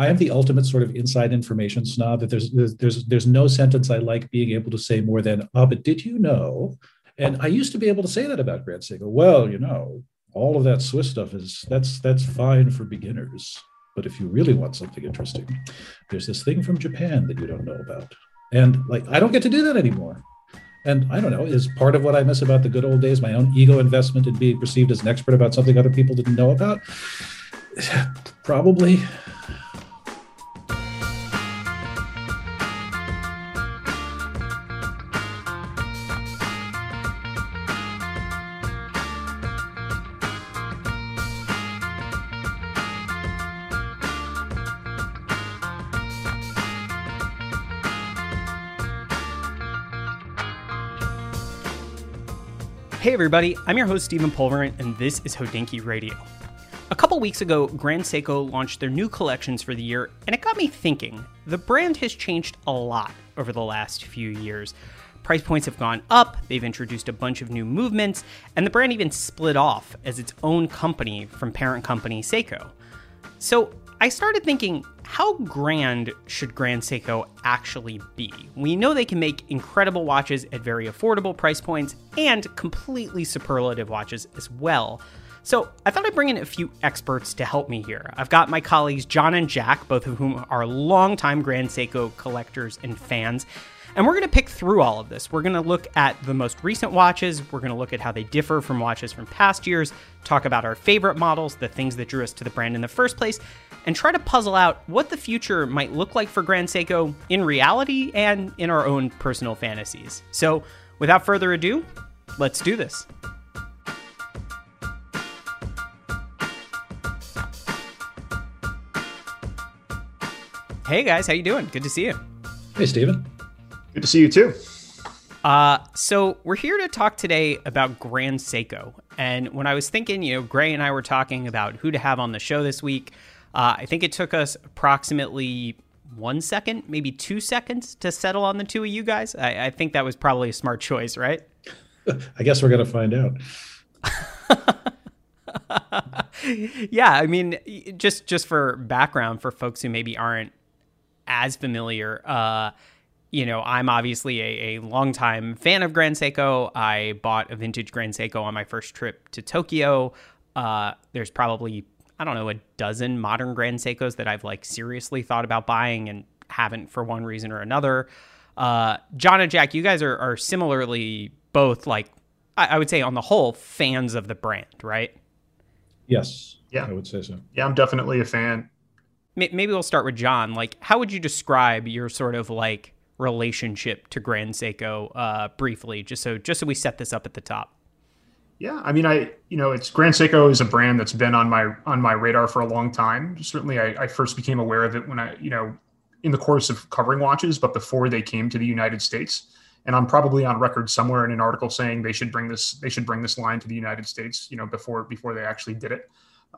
I am the ultimate sort of inside information snob. That there's no sentence I like being able to say more than, oh, but did you know? And I used to be able to say that about Grand Seiko. Well, all of that Swiss stuff that's fine for beginners. But if you really want something interesting, there's this thing from Japan that you don't know about. And like, I don't get to do that anymore. And I don't know, is part of what I miss about the good old days my own ego investment in being perceived as an expert about something other people didn't know about? Probably. Hey everybody, I'm your host Stephen Pulverin, and this is Hodinkee Radio. A couple weeks ago, Grand Seiko launched their new collections for the year, and it got me thinking. The brand has changed a lot over the last few years. Price points have gone up, they've introduced a bunch of new movements, and the brand even split off as its own company from parent company Seiko. So I started thinking, how grand should Grand Seiko actually be? We know they can make incredible watches at very affordable price points and completely superlative watches as well. So I thought I'd bring in a few experts to help me here. I've got my colleagues John and Jack, both of whom are longtime Grand Seiko collectors and fans. And we're going to pick through all of this. We're going to look at the most recent watches. We're going to look at how they differ from watches from past years, talk about our favorite models, the things that drew us to the brand in the first place, and try to puzzle out what the future might look like for Grand Seiko in reality and in our own personal fantasies. So without further ado, let's do this. Hey guys, how you doing? Good to see you. Hey, Stephen. Good to see you too. So we're here to talk today about Grand Seiko. And when I was thinking, Gray and I were talking about who to have on the show this week, I think it took us approximately 1 second, maybe 2 seconds to settle on the two of you guys. I think that was probably a smart choice, right? I guess we're going to find out. Yeah, I mean, just for background for folks who maybe aren't as familiar, I'm obviously a longtime fan of Grand Seiko. I bought a vintage Grand Seiko on my first trip to Tokyo. There's probably, a dozen modern Grand Seikos that I've seriously thought about buying and haven't for one reason or another. John and Jack, you guys are similarly both I would say on the whole fans of the brand, right? Yes. Yeah, I would say so. Yeah, I'm definitely a fan. Maybe we'll start with John. How would you describe your sort of relationship to Grand Seiko briefly, just so we set this up at the top? Yeah, I mean, it's Grand Seiko is a brand that's been on my radar for a long time. Certainly, I first became aware of it when in the course of covering watches, but before they came to the United States. And I'm probably on record somewhere in an article saying they should bring this line to the United States, before they actually did it.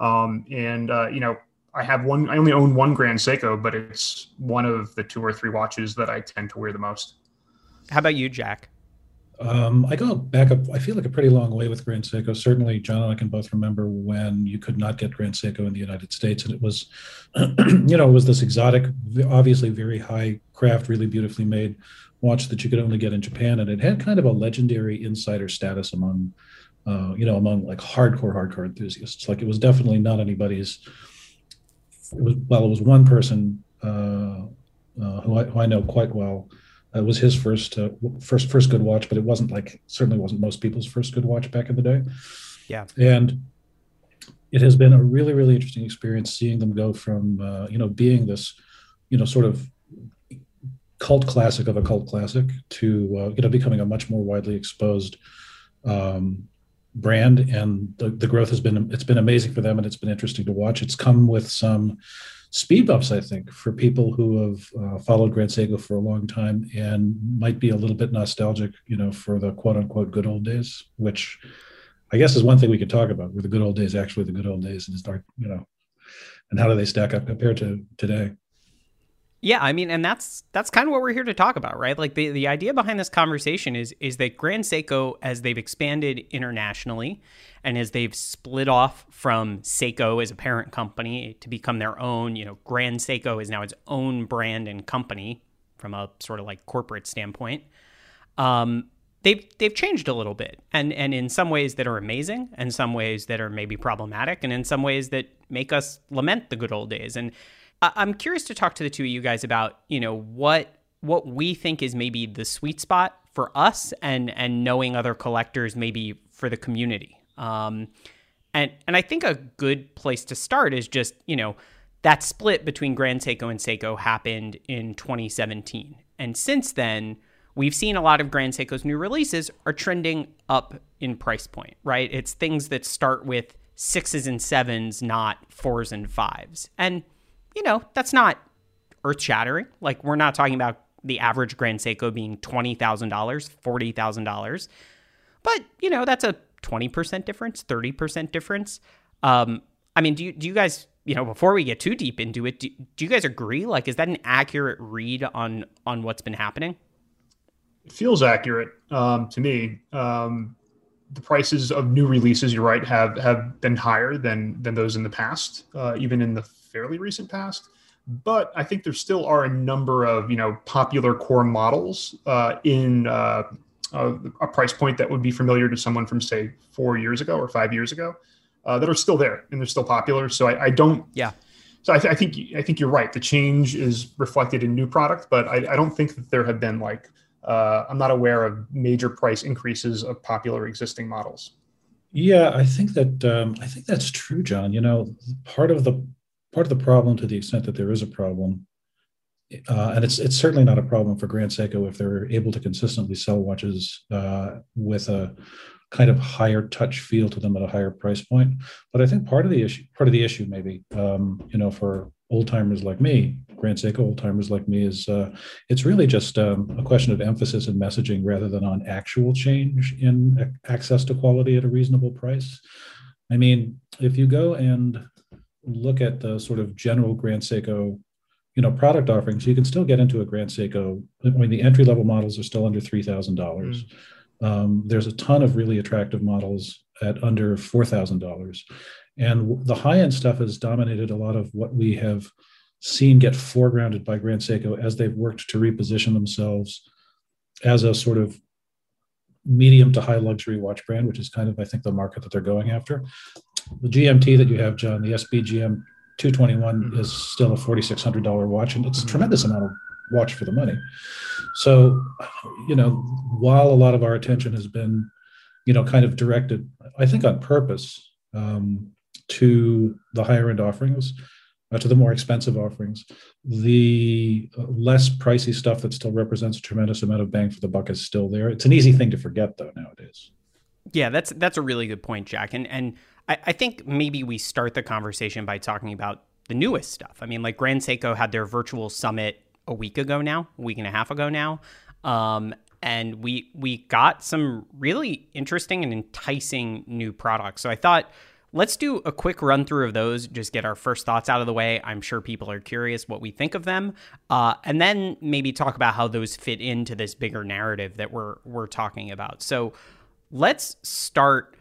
I only own one Grand Seiko, but it's one of the 2 or 3 watches that I tend to wear the most. How about you, Jack? I go back up, I feel like a pretty long way with Grand Seiko. Certainly, John and I can both remember when you could not get Grand Seiko in the United States. And it was, it was this exotic, obviously very high craft, really beautifully made watch that you could only get in Japan. And it had kind of a legendary insider status among hardcore enthusiasts. It was definitely not anybody's. It was one person who I know quite well. It was his first good watch, but it wasn't certainly wasn't most people's first good watch back in the day. Yeah. And it has been a really, really interesting experience seeing them go from, being this, sort of cult classic of a cult classic to, becoming a much more widely exposed brand. And the growth it's been amazing for them, and it's been interesting to watch. It's come with some speed bumps, I think, for people who have followed Grand Seiko for a long time and might be a little bit nostalgic, for the quote unquote good old days, which I guess is one thing we could talk about. Were the good old days actually the good old days, and and how do they stack up compared to today? Yeah, I mean, and that's kind of what we're here to talk about, right? Like the idea behind this conversation is that Grand Seiko, as they've expanded internationally and as they've split off from Seiko as a parent company to become their own, Grand Seiko is now its own brand and company from a sort of like corporate standpoint. They've changed a little bit, and in some ways that are amazing, and some ways that are maybe problematic, and in some ways that make us lament the good old days. And I'm curious to talk to the two of you guys about, what we think is maybe the sweet spot for us and knowing other collectors maybe for the community. And I think a good place to start is just, that split between Grand Seiko and Seiko happened in 2017. And since then, we've seen a lot of Grand Seiko's new releases are trending up in price point, right? It's things that start with 6s and 7s, not 4s and 5s. And that's not earth-shattering. Like, we're not talking about the average Grand Seiko being $20,000, $40,000. But, that's a 20% difference, 30% difference. I mean, do you guys, before we get too deep into it, do you guys agree? Like, is that an accurate read on what's been happening? It feels accurate to me. The prices of new releases, you're right, have been higher than those in the past, even in the fairly recent past. But I think there still are a number of popular core models in a price point that would be familiar to someone from, say, 4 years ago or 5 years ago that are still there and they're still popular. So I don't. Yeah. So I think you're right. The change is reflected in new product, but I don't think that there have been I'm not aware of major price increases of popular existing models. Yeah, I think that's true, John. Part of the problem, to the extent that there is a problem, and it's certainly not a problem for Grand Seiko if they're able to consistently sell watches with a kind of higher touch feel to them at a higher price point. But I think part of the issue maybe, for old timers like me, Grand Seiko old timers like me, is it's really just a question of emphasis and messaging rather than on actual change in access to quality at a reasonable price. I mean, if you go and look at the sort of general Grand Seiko, product offerings, you can still get into a Grand Seiko. I mean, the entry level models are still under $3,000. There's a ton of really attractive models at under $4,000. And the high-end stuff has dominated a lot of what we have seen get foregrounded by Grand Seiko as they've worked to reposition themselves as a sort of medium to high luxury watch brand, which is kind of, I think, the market that they're going after. The GMT that you have, John, the SBGM 221 is still a $4,600 watch, and it's a tremendous amount of watch for the money. So, while a lot of our attention has been, kind of directed, I think on purpose, to the higher end offerings, to the more expensive offerings, the less pricey stuff that still represents a tremendous amount of bang for the buck is still there. It's an easy thing to forget, though, nowadays. Yeah, that's a really good point, Jack. And I think maybe we start the conversation by talking about the newest stuff. I mean, like Grand Seiko had their virtual summit a week and a half ago now. And we got some really interesting and enticing new products. So I thought, let's do a quick run through of those, just get our first thoughts out of the way. I'm sure people are curious what we think of them. And then maybe talk about how those fit into this bigger narrative that we're talking about. So let's start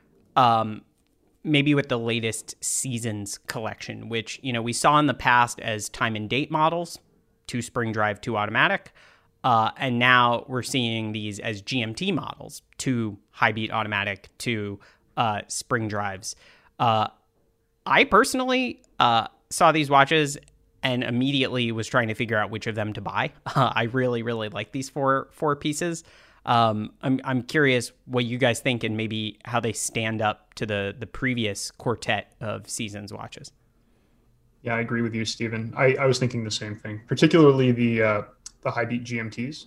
maybe with the latest Seasons collection, which, we saw in the past as time and date models, 2 spring drive, 2 automatic. And now we're seeing these as GMT models, 2 high beat automatic, 2 spring drives. I personally saw these watches and immediately was trying to figure out which of them to buy. I really, really like these four pieces. I'm curious what you guys think and maybe how they stand up to the previous quartet of Seasons watches. Yeah, I agree with you, Stephen. I was thinking the same thing, particularly the high beat GMTs.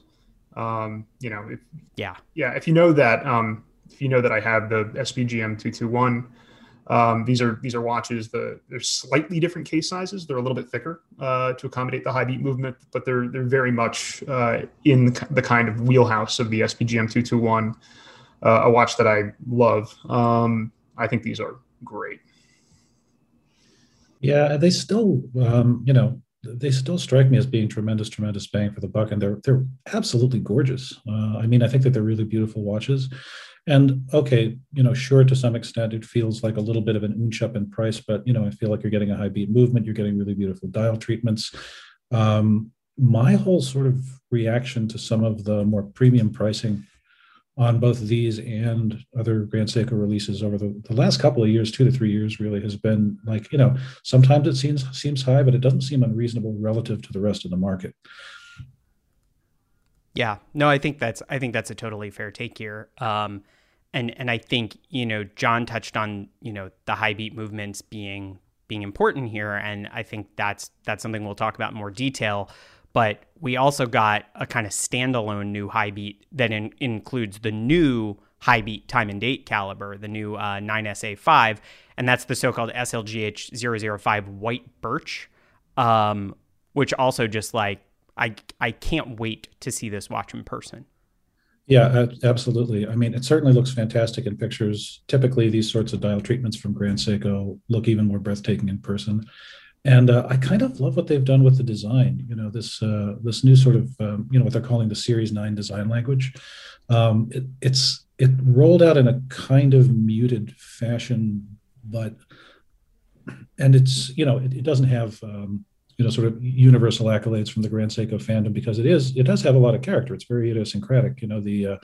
If you know that I have the SBGM 221, these are watches. They're slightly different case sizes. They're a little bit thicker to accommodate the high beat movement, but they're very much in the kind of wheelhouse of the SBGM 221, a watch that I love. I think these are great. Yeah, they still, they still strike me as being tremendous bang for the buck, and they're absolutely gorgeous. I mean, I think that they're really beautiful watches. And okay, sure, to some extent, it feels like a little bit of an inch up in price, but I feel like you're getting a high beat movement, you're getting really beautiful dial treatments. My whole sort of reaction to some of the more premium pricing on both these and other Grand Seiko releases over the last couple of years, 2 to 3 years, really has been like, sometimes it seems high, but it doesn't seem unreasonable relative to the rest of the market. Yeah, no, I think that's a totally fair take here. And I think, John touched on, the high beat movements being important here. And I think that's something we'll talk about in more detail. But we also got a kind of standalone new high beat that includes the new high beat time and date caliber, the new 9SA5, and that's the so-called SLGH 005 white birch, which also just like, I can't wait to see this watch in person. Yeah, absolutely. I mean, it certainly looks fantastic in pictures. Typically, these sorts of dial treatments from Grand Seiko look even more breathtaking in person. And I kind of love what they've done with the design. This new sort of what they're calling the Series 9 design language. It rolled out in a kind of muted fashion, and it doesn't have sort of universal accolades from the Grand Seiko fandom because it does have a lot of character. It's very idiosyncratic. The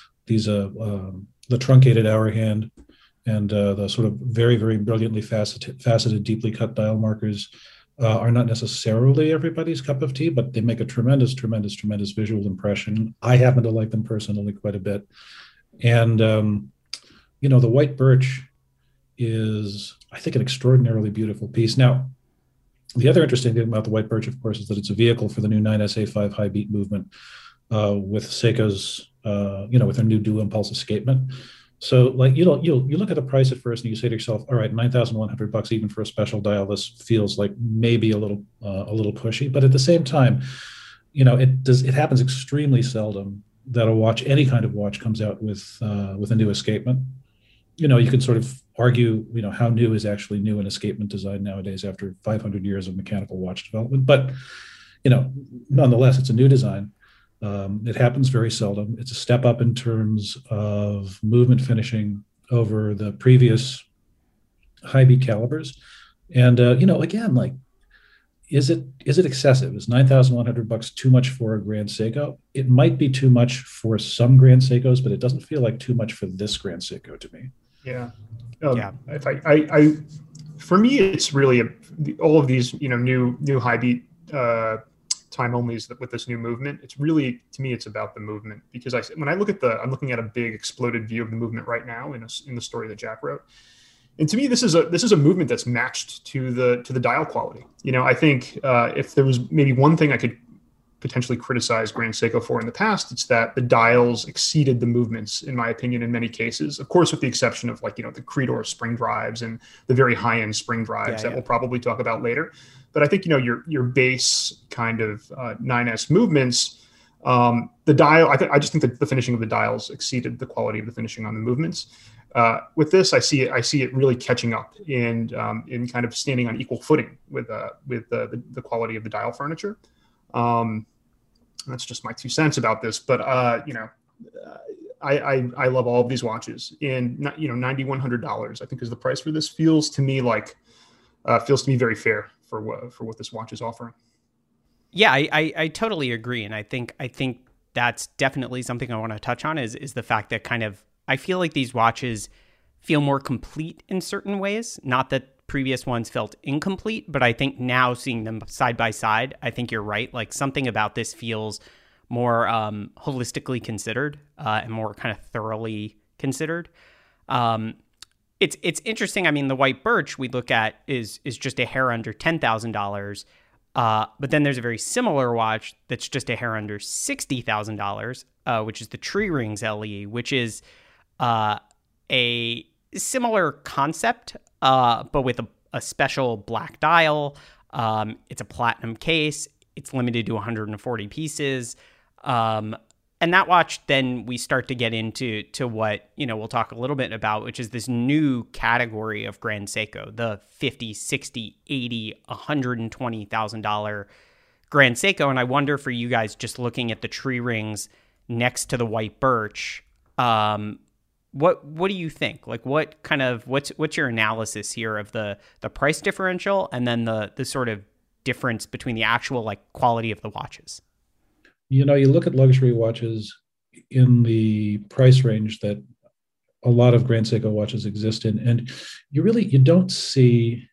truncated hour hand and the sort of very, very brilliantly faceted, deeply cut dial markers are not necessarily everybody's cup of tea, but they make a tremendous visual impression. I happen to like them personally quite a bit. And, the white birch is, I think, an extraordinarily beautiful piece. Now, the other interesting thing about the white birch, of course, is that it's a vehicle for the new 9SA5 high beat movement with Seiko's, with their new dual impulse escapement. So, like, you look at the price at first and you say to yourself, all right, $9,100 even for a special dial. This feels like maybe a little pushy, but at the same time, it happens extremely seldom that any kind of watch comes out with a new escapement. You can sort of argue, how new is actually new in escapement design nowadays after 500 years of mechanical watch development, but nonetheless, it's a new design. It happens very seldom. It's a step up in terms of movement finishing over the previous high beat calibers. And, again, like, is it excessive? Is $9,100 too much for a Grand Seiko? It might be too much for some Grand Seikos, but it doesn't feel like too much for this Grand Seiko to me. Yeah. If I for me, it's really all of these, new high beat, time onlys with this new movement. It's really, to me, it's about the movement, because when I look at I'm looking at a big exploded view of the movement right now in the story that Jack wrote, and to me this is a movement that's matched to the dial quality. I think if there was maybe one thing I could potentially criticize Grand Seiko for in the past, it's that the dials exceeded the movements, in my opinion, in many cases. Of course, with the exception of the Creedor spring drives and the very high-end spring drives that we'll probably talk about later. But I think, your base kind of 9S movements, the dial, I just think that the finishing of the dials exceeded the quality of the finishing on the movements. With this, I see it really catching up and in kind of standing on equal footing with the quality of the dial furniture. That's just my 2 cents about this, but I love all of these watches, and $9,100 I think is the price for this. Feels to me very fair for what this watch is offering. Yeah, I totally agree, and I think that's definitely something I want to touch on is the fact that kind of I feel like these watches feel more complete in certain ways. Not that previous ones felt incomplete, but I think now seeing them side by side, I think you're right. Like, something about this feels more holistically considered and more kind of thoroughly considered. It's interesting. I mean, the white birch we look at is just a hair under $10,000. But then there's a very similar watch that's just a hair under $60,000, which is the Tree Rings LE, which is a similar concept, but with a special black dial. It's a platinum case. It's limited to 140 pieces. and that watch, then we start to get into what, we'll talk a little bit about, which is this new category of Grand Seiko, the $50, $60, $80, $120,000 Grand Seiko. And I wonder, for you guys, just looking at the tree rings next to the white birch, what do you think? Like, what's your analysis here of the price differential, and then the sort of difference between the actual quality of the watches? You look at luxury watches in the price range that a lot of Grand Seiko watches exist in, and you don't see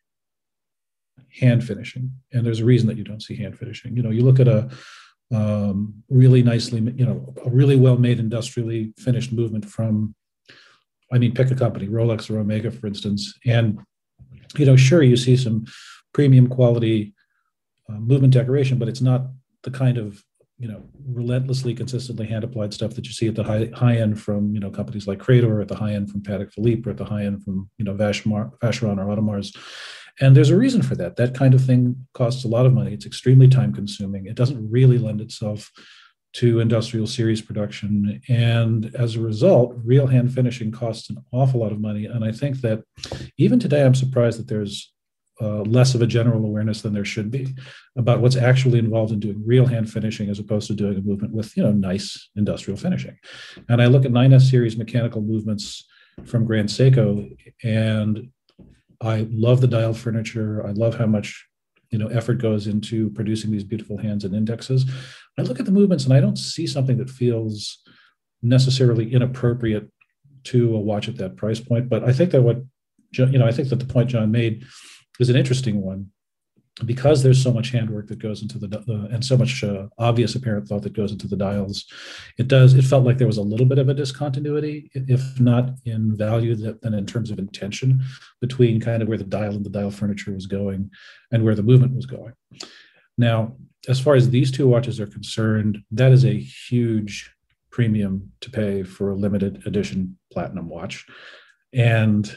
hand finishing. And there's a reason that you don't see hand finishing. You look at a really nicely, a really well-made, industrially finished movement from, pick a company, Rolex or Omega, for instance. And, sure, you see some premium quality movement decoration, but it's not the kind of, relentlessly, consistently hand-applied stuff that you see at the high end from, companies like Crador, or at the high end from Patek Philippe, or at the high end from, Vacheron or Audemars. And there's a reason for that. That kind of thing costs a lot of money. It's extremely time-consuming. It doesn't really lend itself to industrial series production. And as a result, real hand finishing costs an awful lot of money. And I think that even today, I'm surprised that there's less of a general awareness than there should be about what's actually involved in doing real hand finishing, as opposed to doing a movement with, nice industrial finishing. And I look at 9S series mechanical movements from Grand Seiko, and I love the dial furniture. I love how much, effort goes into producing these beautiful hands and indexes. I look at the movements and I don't see something that feels necessarily inappropriate to a watch at that price point. But I think that I think that the point John made is an interesting one, because there's so much handwork that goes into and so much obvious apparent thought that goes into the dials. It felt like there was a little bit of a discontinuity, if not in value, then in terms of intention, between kind of where the dial and the dial furniture was going and where the movement was going. Now, as far as these two watches are concerned, that is a huge premium to pay for a limited edition platinum watch. And,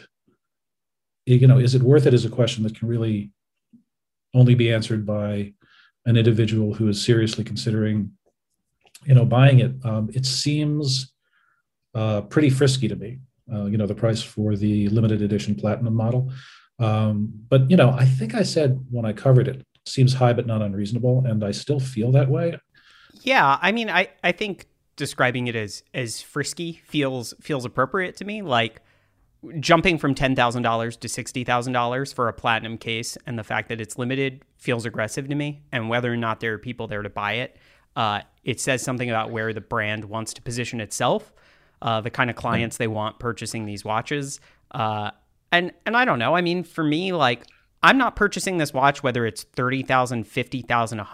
is it worth it is a question that can really only be answered by an individual who is seriously considering, buying it. It seems pretty frisky to me, the price for the limited edition platinum model. But, I think I said when I covered it, seems high but not unreasonable, and I still feel that way. Yeah, I think describing it as frisky feels appropriate to me. Like, jumping from $10,000 to $60,000 for a platinum case, and the fact that it's limited feels aggressive to me. And whether or not there are people there to buy it, it says something about where the brand wants to position itself, the kind of clients they want purchasing these watches. And I don't know. For me, I'm not purchasing this watch whether it's $30,000, $50,000,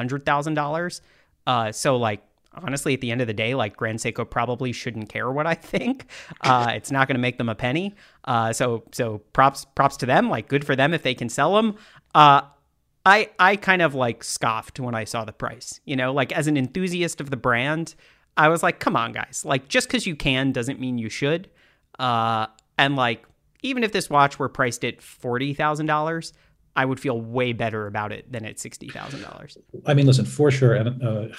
$100,000. So honestly, at the end of the day, Grand Seiko probably shouldn't care what I think. It's not going to make them a penny. So props to them. Good for them if they can sell them. I kind of scoffed when I saw the price. As an enthusiast of the brand, I was like, come on, guys. Just because you can doesn't mean you should. And even if this watch were priced at $40,000, I would feel way better about it than at $60,000. Listen, for sure. And,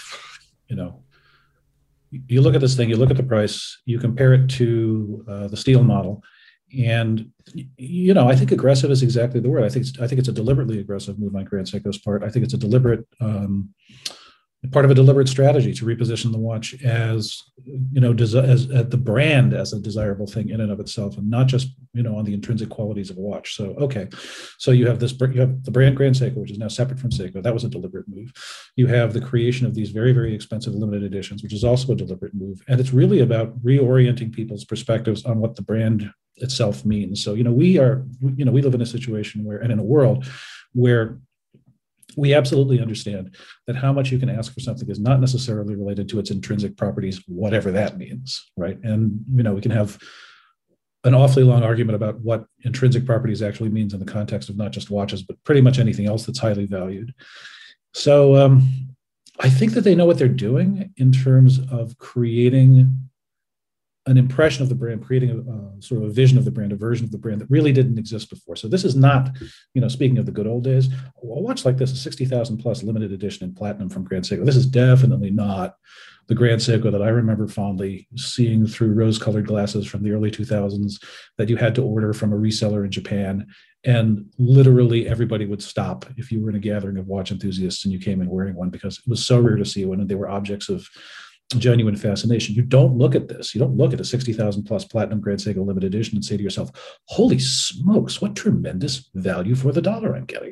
you look at this thing, you look at the price, you compare it to the steel model, and I think aggressive is exactly the word. I think it's a deliberately aggressive move on Grand Seiko's part. I think it's a deliberate part of a deliberate strategy to reposition the watch as as the brand as a desirable thing in and of itself, and not just on the intrinsic qualities of a watch. So so you have the brand Grand Seiko, which is now separate from Seiko. That was a deliberate move. You have the creation of these very, very expensive limited editions, which is also a deliberate move, and it's really about reorienting people's perspectives on what the brand itself means. So we live in a situation where, and in a world where, we absolutely understand that how much you can ask for something is not necessarily related to its intrinsic properties, whatever that means, right? And, we can have an awfully long argument about what intrinsic properties actually means in the context of not just watches, but pretty much anything else that's highly valued. So I think that they know what they're doing in terms of creating an impression of the brand, creating a sort of a vision of the brand, a version of the brand that really didn't exist before. So this is not, speaking of the good old days, a watch like this, a 60,000 plus limited edition in platinum from Grand Seiko. This is definitely not the Grand Seiko that I remember fondly seeing through rose-colored glasses from the early 2000s that you had to order from a reseller in Japan. And literally everybody would stop if you were in a gathering of watch enthusiasts and you came in wearing one, because it was so rare to see one and they were objects of genuine fascination. You don't look at this. You don't look at a 60,000 plus platinum Grand Seiko limited edition and say to yourself, holy smokes, what tremendous value for the dollar I'm getting.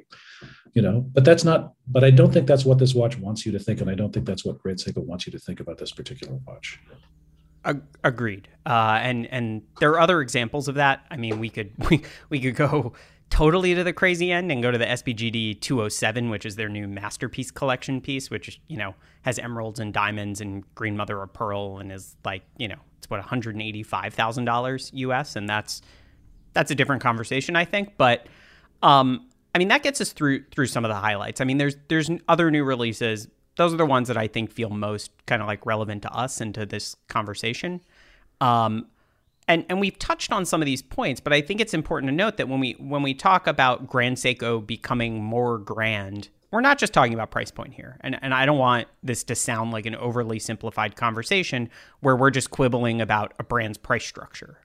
But I don't think that's what this watch wants you to think. And I don't think that's what Grand Seiko wants you to think about this particular watch. Agreed. And there are other examples of that. I mean, we could go totally to the crazy end and go to the SBGD 207, which is their new masterpiece collection piece, which, has emeralds and diamonds and green mother of pearl and is like, it's what, $185,000 US. And that's a different conversation, I think. But, that gets us through some of the highlights. I mean, there's other new releases. Those are the ones that I think feel most kind of like relevant to us and to this conversation. And we've touched on some of these points, but I think it's important to note that when we talk about Grand Seiko becoming more grand, we're not just talking about price point here. And I don't want this to sound like an overly simplified conversation where we're just quibbling about a brand's price structure.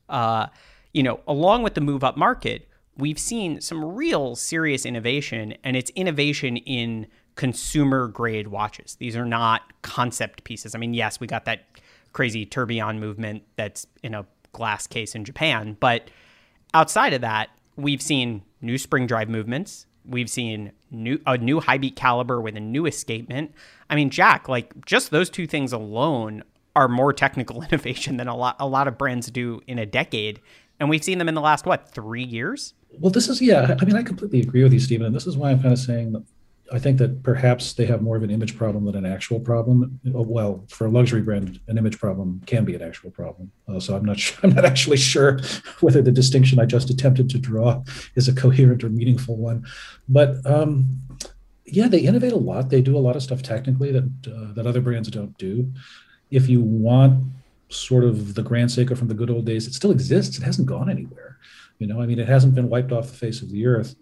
Along with the move up market, we've seen some real serious innovation, and it's innovation in consumer grade watches. These are not concept pieces. I mean, yes, we got that crazy tourbillon movement that's in a glass case in Japan, but outside of that, we've seen new spring drive movements. We've seen a new high beat caliber with a new escapement. I mean, Jack, like just those two things alone are more technical innovation than a lot of brands do in a decade. And we've seen them in the last, 3 years? Well, I completely agree with you, Stephen. And this is why I'm kind of saying that I think that perhaps they have more of an image problem than an actual problem. Well, for a luxury brand, an image problem can be an actual problem. So I'm not actually sure whether the distinction I just attempted to draw is a coherent or meaningful one. But they innovate a lot. They do a lot of stuff technically that other brands don't do. If you want sort of the Grand Seiko from the good old days, it still exists. It hasn't gone anywhere. It hasn't been wiped off the face of the earth.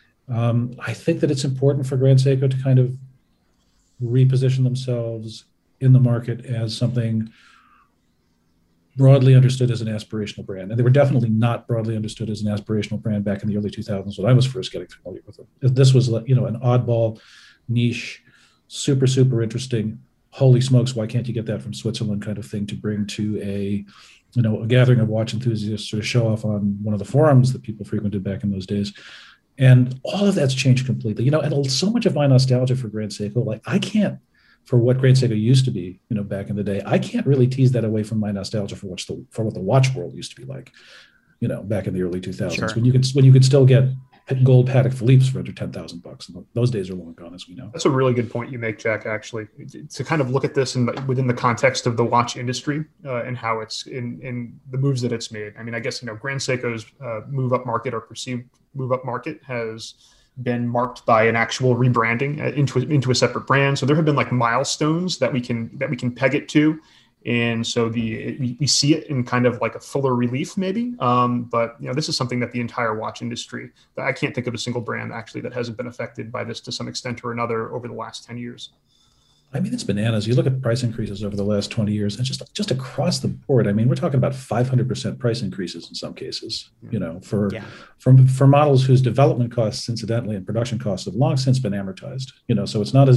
I think that it's important for Grand Seiko to kind of reposition themselves in the market as something broadly understood as an aspirational brand. And they were definitely not broadly understood as an aspirational brand back in the early 2000s when I was first getting familiar with them. This was, an oddball, niche, super, super interesting, holy smokes, why can't you get that from Switzerland kind of thing to bring to a gathering of watch enthusiasts sort of show off on one of the forums that people frequented back in those days. And all of that's changed completely, and so much of my nostalgia for Grand Seiko, like I can't, for what Grand Seiko used to be, back in the day, I can't really tease that away from my nostalgia for what the watch world used to be like, back in the early 2000s. Sure. when you could still get gold Patek Philippe's for under $10,000. And those days are long gone, as we know. That's a really good point you make, Jack, actually, to kind of look at this within the context of the watch industry and how it's in the moves that it's made. I mean, I guess, Grand Seiko's move up market or perceived move up market has been marked by an actual rebranding into a separate brand. So there have been like milestones that we can peg it to. And so we see it in kind of like a fuller relief, maybe. But this is something that the entire watch industry, I can't think of a single brand actually that hasn't been affected by this to some extent or another over the last 10 years. I mean, it's bananas. You look at price increases over the last 20 years, and just across the board. I mean, we're talking about 500% price increases in some cases. For models whose development costs, incidentally, and production costs have long since been amortized. So it's not as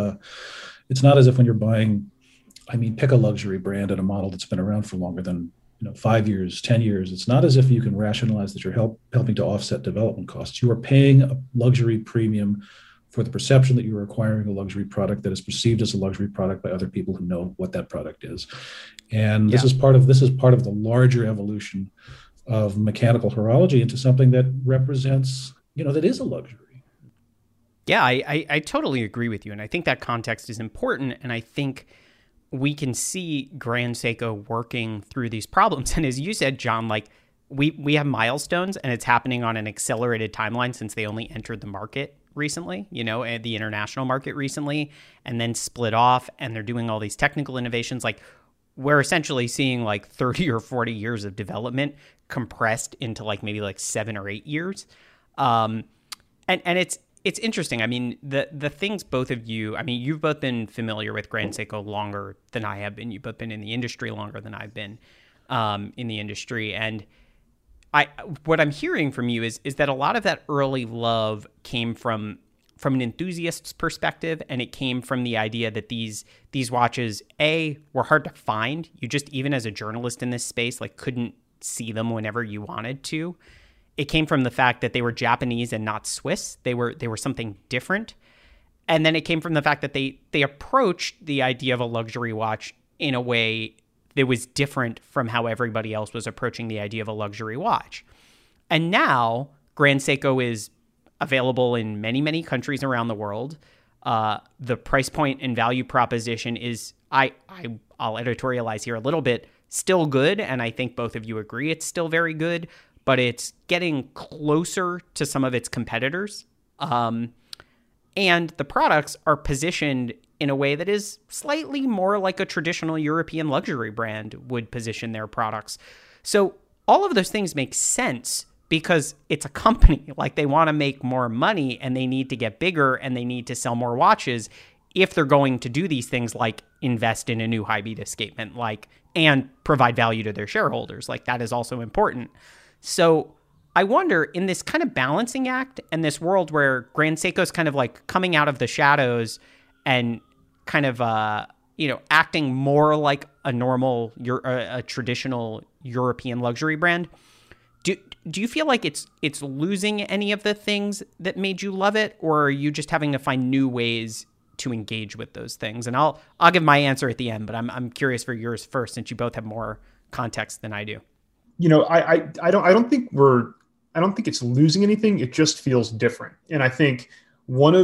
if when you're buying, pick a luxury brand and a model that's been around for longer than 5 years, 10 years. It's not as if you can rationalize that you're helping to offset development costs. You are paying a luxury premium for the perception that you're acquiring a luxury product that is perceived as a luxury product by other people who know what that product is. And this is part of the larger evolution of mechanical horology into something that represents, that is a luxury. Yeah, I totally agree with you. And I think that context is important. And I think we can see Grand Seiko working through these problems. And as you said, John, like we have milestones, and it's happening on an accelerated timeline since they only entered the market recently, and the international market recently, and then split off, and they're doing all these technical innovations. Like we're essentially seeing like 30 or 40 years of development compressed into like maybe like 7 or 8 years. And it's interesting. I mean, the things both of you, I mean, you've both been familiar with Grand Seiko longer than I have been. You've both been in the industry longer than I've been in the industry. And what I'm hearing from you is that a lot of that early love came from an enthusiast's perspective, and it came from the idea that these watches, were hard to find. You just, even as a journalist in this space, like couldn't see them whenever you wanted to. It came from the fact that they were Japanese and not Swiss. They were something different. And then it came from the fact that they approached the idea of a luxury watch in a way that was different from how everybody else was approaching the idea of a luxury watch. And now Grand Seiko is available in many, many countries around the world. The price point and value proposition is, I'll editorialize here a little bit, still good. And I think both of you agree it's still very good, but it's getting closer to some of its competitors. And the products are positioned in a way that is slightly more like a traditional European luxury brand would position their products. So all of those things make sense because it's a company. Like, they want to make more money and they need to get bigger and they need to sell more watches if they're going to do these things like invest in a new high beat escapement, and provide value to their shareholders. Like, that is also important. So I wonder, in this kind of balancing act and this world where Grand Seiko's kind of like coming out of the shadows and kind of, acting more like a traditional European luxury brand, do you feel like it's losing any of the things that made you love it, or are you just having to find new ways to engage with those things? And I'll give my answer at the end, but I'm curious for yours first, since you both have more context than I do. I don't think it's losing anything. It just feels different. And I think one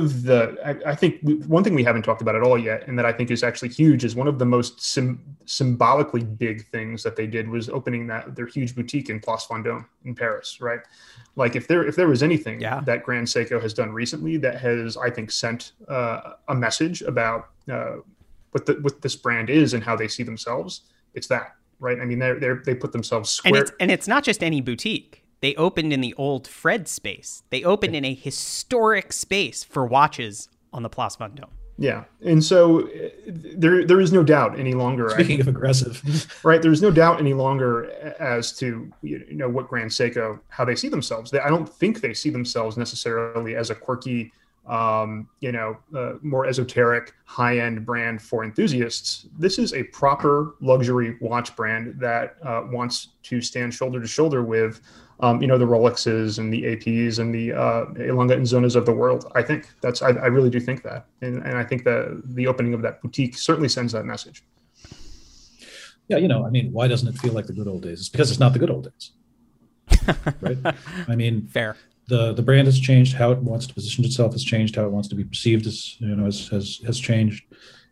thing we haven't talked about at all yet, and that I think is actually huge, is one of the most symbolically big things that they did was opening their huge boutique in Place Vendôme in Paris, right? Like, if there was anything that Grand Seiko has done recently that has, I think, sent a message about what this brand is and how they see themselves, it's that, right? I mean, they put themselves square. And it's not just any boutique. They opened in the old Fred space. They opened in a historic space for watches on the Place Vendôme. Yeah. And so there is no doubt any longer. Speaking of aggressive. Right. There's no doubt any longer as to, what Grand Seiko, how they see themselves. I don't think they see themselves necessarily as a quirky, more esoteric, high-end brand for enthusiasts. This is a proper luxury watch brand that wants to stand shoulder to shoulder with the Rolexes and the APs and the Ilanga and Zonas of the world. I think I really do think that. And I think that the opening of that boutique certainly sends that message. Yeah. Why doesn't it feel like the good old days? It's because it's not the good old days. Right. Fair. The brand has changed. How it wants to position itself has changed. How it wants to be perceived has changed.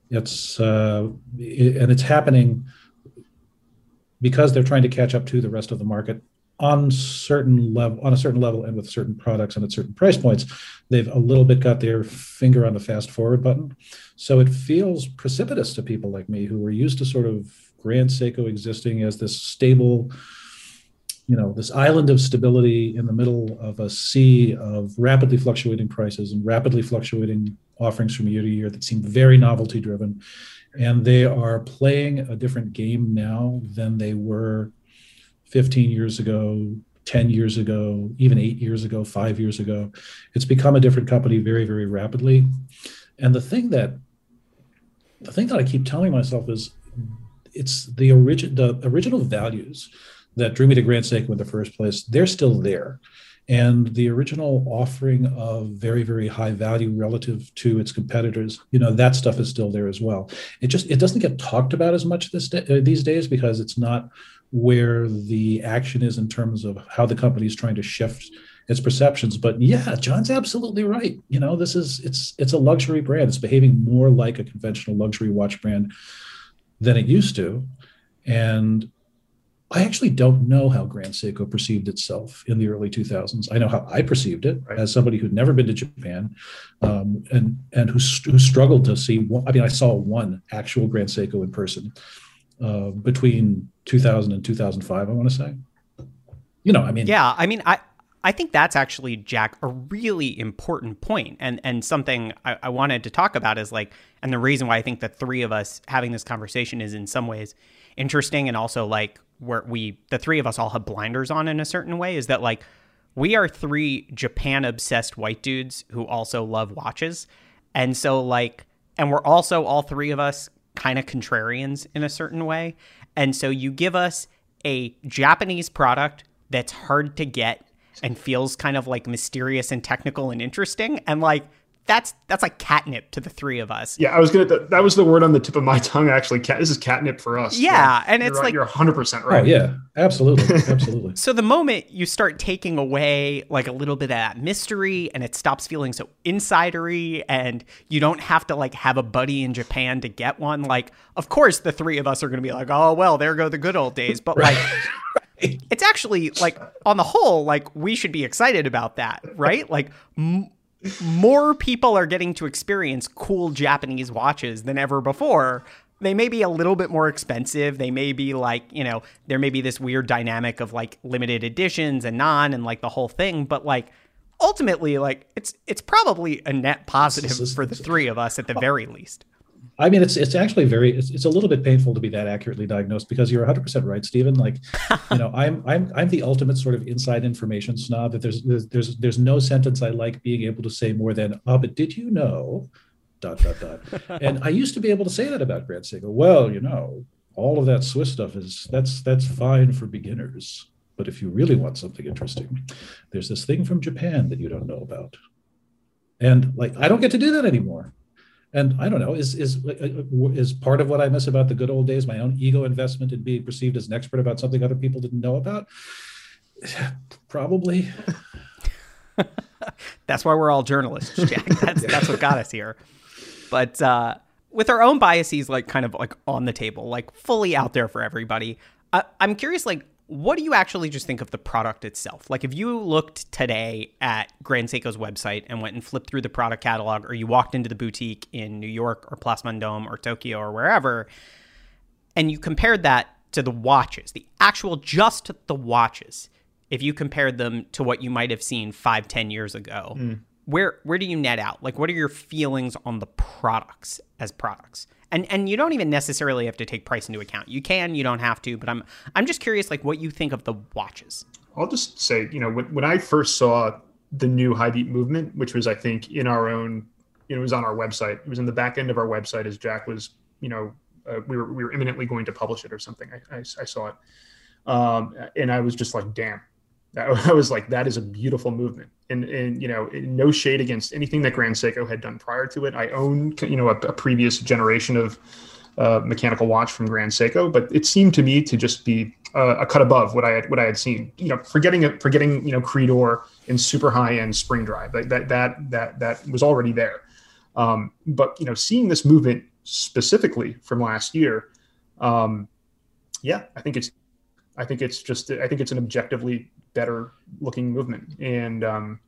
It's happening because they're trying to catch up to the rest of the market on a certain level, and with certain products and at certain price points. They've a little bit got their finger on the fast forward button. So it feels precipitous to people like me who were used to sort of Grand Seiko existing as this stable, this island of stability in the middle of a sea of rapidly fluctuating prices and rapidly fluctuating offerings from year to year that seem very novelty driven. And they are playing a different game now than they were 15 years ago, 10 years ago, even 8 years ago, 5 years ago. It's become a different company very, very rapidly. And the thing that I keep telling myself is it's the original values that drew me to Grand Seiko in the first place. They're still there. And the original offering of very, very high value relative to its competitors, that stuff is still there as well. It doesn't get talked about as much these days because it's not where the action is in terms of how the company is trying to shift its perceptions. But yeah, John's absolutely right. It's a luxury brand. It's behaving more like a conventional luxury watch brand than it used to. And I actually don't know how Grand Seiko perceived itself in the early 2000s. I know how I perceived it as somebody who'd never been to Japan, and who struggled to see. I saw one actual Grand Seiko in person, between 2000 and 2005, I want to say. I mean, Yeah, I mean, I think that's actually, Jack, a really important point, and something I wanted to talk about is like, and the reason why I think the three of us having this conversation is in some ways interesting, and also like where the three of us all have blinders on in a certain way, is that like we are three Japan obsessed white dudes who also love watches, and so like, and we're also all three of us kind of contrarians in a certain way, and so you give us a Japanese product that's hard to get and feels kind of like mysterious and technical and interesting, and like that's like catnip to the three of us. Yeah, that was the word on the tip of my tongue, actually. This is catnip for us. Yeah, and it's right, like you're 100% right. Oh yeah, absolutely. So the moment you start taking away like a little bit of that mystery, and it stops feeling so insidery, and you don't have to like have a buddy in Japan to get one, like of course the three of us are going to be like, oh well, there go the good old days, but like it's actually like on the whole, like we should be excited about that, right? Like more people are getting to experience cool Japanese watches than ever before. They may be a little bit more expensive. They may be like, there may be this weird dynamic of like limited editions and and like the whole thing. But like ultimately, like it's probably a net positive for the three of us at the very least. I mean, it's actually it's a little bit painful to be that accurately diagnosed, because you're 100% right, Stephen. Like, I'm the ultimate sort of inside information snob. That there's no sentence I like being able to say more than, oh, but did you know, ... And I used to be able to say that about Grand Seiko. Well, all of that Swiss stuff that's fine for beginners. But if you really want something interesting, there's this thing from Japan that you don't know about. And like, I don't get to do that anymore. And I don't know, is part of what I miss about the good old days my own ego investment in being perceived as an expert about something other people didn't know about? Probably. That's why we're all journalists, Jack. That's what got us here. But with our own biases, like kind of like on the table, like fully out there for everybody, I'm curious, like, what do you actually just think of the product itself? Like if you looked today at Grand Seiko's website and went and flipped through the product catalog, or you walked into the boutique in New York or Place Vendôme or Tokyo or wherever, and you compared that to the watches, just the watches, if you compared them to what you might have seen 5-10 years ago, where do you net out? Like, what are your feelings on the products as products? And you don't even necessarily have to take price into account. You can, you don't have to, but I'm just curious, like, what you think of the watches. I'll just say, when I first saw the new High Beat movement, which was, I think, in our own, it was on our website. It was in the back end of our website as Jack was, we were imminently going to publish it or something. I saw it. And I was just like, damn. I was like, that is a beautiful movement. And no shade against anything that Grand Seiko had done prior to it. I own, a previous generation of mechanical watch from Grand Seiko, but it seemed to me to just be a cut above what I had seen. Forgetting Creedor and super high end spring drive, that was already there. But seeing this movement specifically from last year, I think it's an objectively better looking movement, and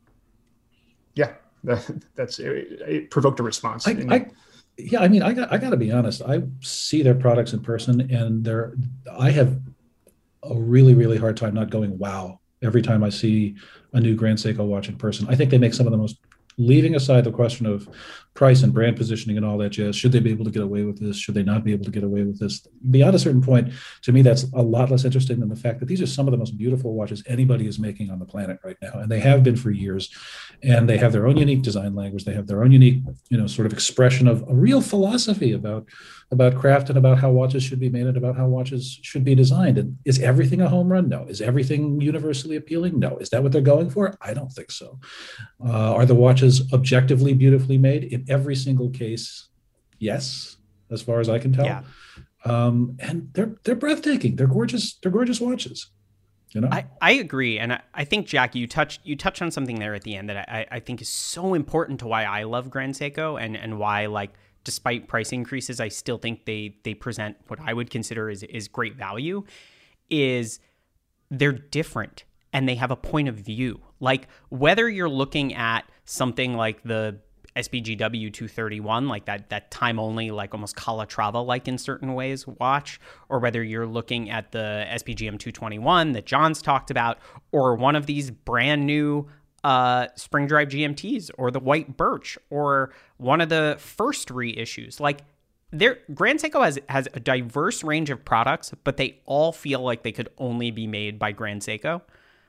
that's it provoked a response. I got to be honest. I see their products in person, and I have a really, really hard time not going wow every time I see a new Grand Seiko watch in person. I think they make some of the most, leaving aside the question of price and brand positioning and all that jazz, should they be able to get away with this? Should they not be able to get away with this? Beyond a certain point, to me, that's a lot less interesting than the fact that these are some of the most beautiful watches anybody is making on the planet right now. And they have been for years. And they have their own unique design language. They have their own unique, sort of expression of a real philosophy about craft and about how watches should be made and about how watches should be designed. And is everything a home run? No. Is everything universally appealing? No. Is that what they're going for? I don't think so. Are the watches objectively beautifully made? In every single case, yes, as far as I can tell. Yeah. And they're breathtaking. They're gorgeous. They're gorgeous watches. I agree. And I think, Jack, you touched on something there at the end that I think is so important to why I love Grand Seiko and why, like, despite price increases, I still think they present what I would consider is great value, is they're different and they have a point of view. Like, whether you're looking at something like the SPGW 231, like that time only, like almost Calatrava like in certain ways watch, or whether you're looking at the SPGM 221 that John's talked about, or one of these brand new spring drive GMTs, or the white birch, or one of the first reissues. Like Grand Seiko has a diverse range of products, but they all feel like they could only be made by Grand Seiko.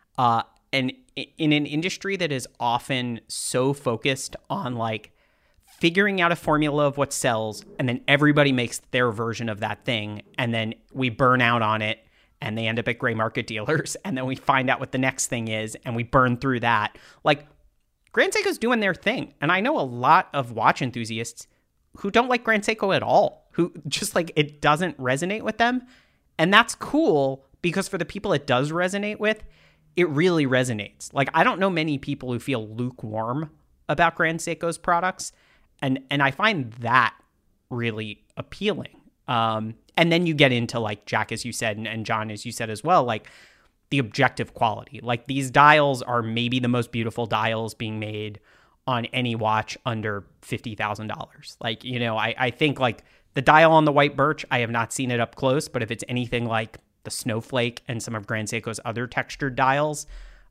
And in an industry that is often so focused on like figuring out a formula of what sells, and then everybody makes their version of that thing, and then we burn out on it, and they end up at gray market dealers, and then we find out what the next thing is, and we burn through that. Like, Grand Seiko's doing their thing, and I know a lot of watch enthusiasts who don't like Grand Seiko at all, who just like it doesn't resonate with them, and that's cool, because for the people it does resonate with, it really resonates. Like, I don't know many people who feel lukewarm about Grand Seiko's products, and I find that really appealing. And then you get into, like, Jack, as you said, and John, as you said as well, like, the objective quality. Like, these dials are maybe the most beautiful dials being made on any watch under $50,000. Like, you know, I think, like, the dial on the white birch, I have not seen it up close, but if it's anything like the Snowflake and some of Grand Seiko's other textured dials,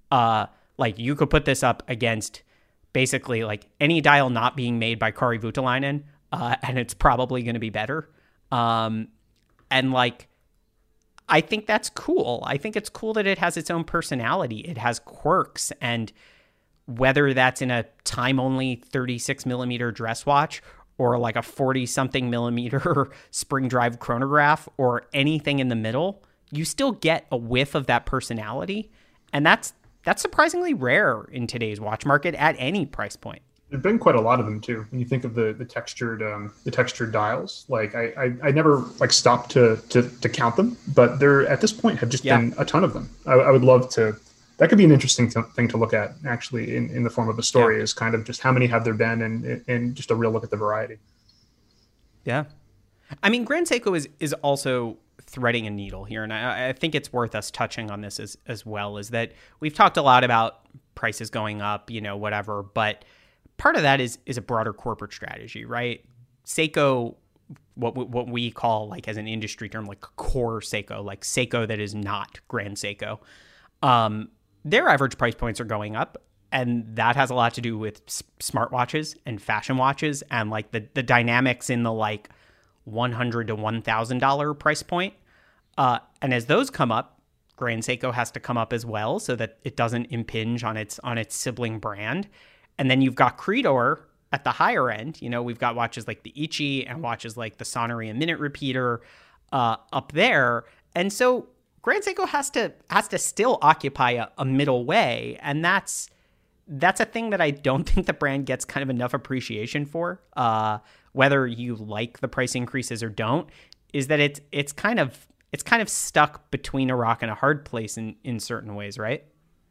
like, you could put this up against basically like any dial not being made by Kari Voutilainen, and it's probably going to be better. And like, I think that's cool. I think it's cool that it has its own personality. It has quirks, and whether that's in a time only 36 millimeter dress watch, or like a 40 something millimeter spring drive chronograph, or anything in the middle, you still get a whiff of that personality. And that's surprisingly rare in today's watch market at any price point. There've been quite a lot of them too. When you think of the textured dials, like I never like stopped to count them, but there at this point have just been a ton of them. I would love to. That could be an interesting thing to look at, actually, in the form of a story, is kind of just how many have there been, and just a real look at the variety. Yeah, I mean, Grand Seiko is also threading a needle here, and I think it's worth us touching on this as well. Is that we've talked a lot about prices going up, you know, whatever, but part of that is a broader corporate strategy, right? Seiko, what we call, like, as an industry term, like core Seiko, like Seiko that is not Grand Seiko, their average price points are going up, and that has a lot to do with smartwatches and fashion watches, and like the dynamics in the like $100 to $1,000 price point. And as those come up, Grand Seiko has to come up as well, so that it doesn't impinge on its sibling brand. And then you've got Creedor at the higher end. You know, we've got watches like the Ichi and watches like the Sonnery Minute Repeater up there. And so Grand Seiko has to still occupy a middle way. And that's a thing that I don't think the brand gets kind of enough appreciation for, whether you like the price increases or don't, is that it's kind of stuck between a rock and a hard place in certain ways, right?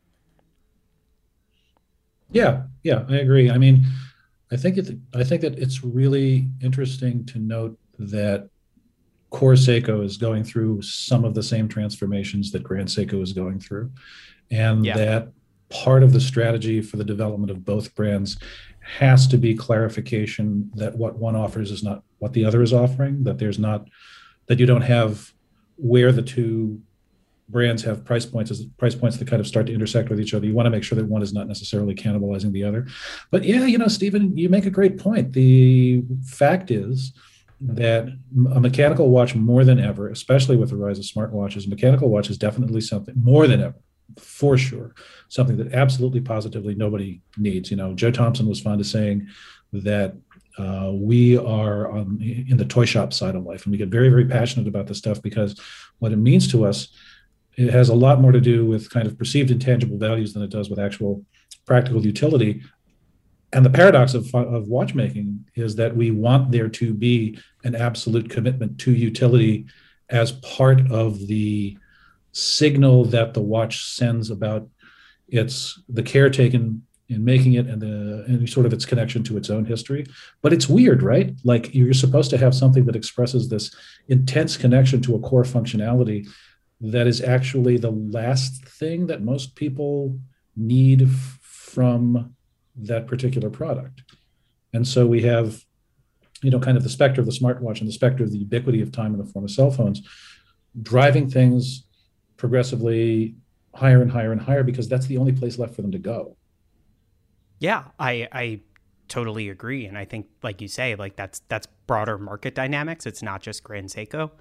Yeah, I agree. I mean, I think that it's really interesting to note that Core Seiko is going through some of the same transformations that Grand Seiko is going through, and that part of the strategy for the development of both brands has to be clarification that what one offers is not what the other is offering, that you don't have where the two brands have price points that kind of start to intersect with each other. You want to make sure that one is not necessarily cannibalizing the other. But yeah, you know, Stephen, you make a great point. The fact is that a mechanical watch, more than ever, especially with the rise of smartwatches, mechanical watch is definitely something more than ever, for sure, something that absolutely positively nobody needs. You know, Joe Thompson was fond of saying that we are in the toy shop side of life, and we get very, very passionate about this stuff because what it means to us, it has a lot more to do with kind of perceived intangible values than it does with actual practical utility. And the paradox of watchmaking is that we want there to be an absolute commitment to utility as part of the signal that the watch sends about the care taken in making it and sort of its connection to its own history. But it's weird, right? Like, you're supposed to have something that expresses this intense connection to a core functionality that is actually the last thing that most people need from that particular product. And so we have, kind of the specter of the smartwatch and the specter of the ubiquity of time in the form of cell phones, driving things progressively higher and higher and higher because that's the only place left for them to go. Yeah, I totally agree, and I think, like you say, like that's broader market dynamics. It's not just Grand Seiko.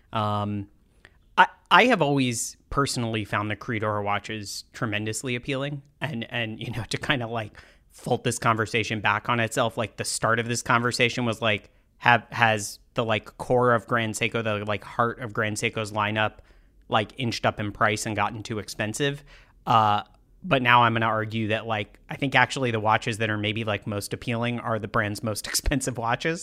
I have always personally found the Creedor watches tremendously appealing, and to kind of like fold this conversation back on itself, like the start of this conversation was like has the like core of Grand Seiko, the like heart of Grand Seiko's lineup, like inched up in price and gotten too expensive. But now I'm going to argue that like I think actually the watches that are maybe like most appealing are the brand's most expensive watches.